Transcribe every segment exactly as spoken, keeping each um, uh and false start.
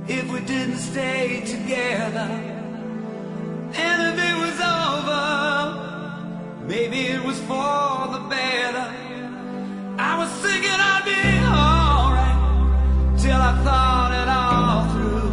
if we didn't stay together. And if it was over, maybe it was for the better. I was thinking I'd be alright till I thought it all through.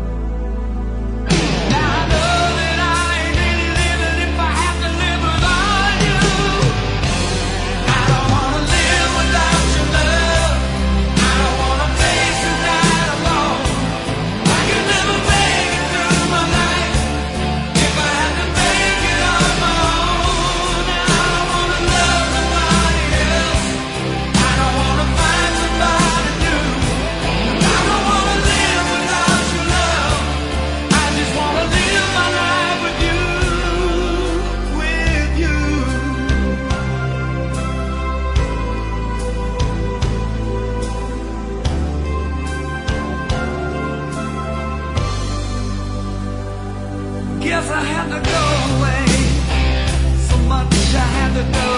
Now I know that I ain't really living if I have to live without you. I don't wanna live without your love. I don't wanna face the night alone. I could never make it through my life if I had to make it on my own. I don't wanna love nobody else. I don't wanna find somebody new. I don't wanna live without your love. I just wanna live my life with you, with you. Guess I had to go away. So much I had to go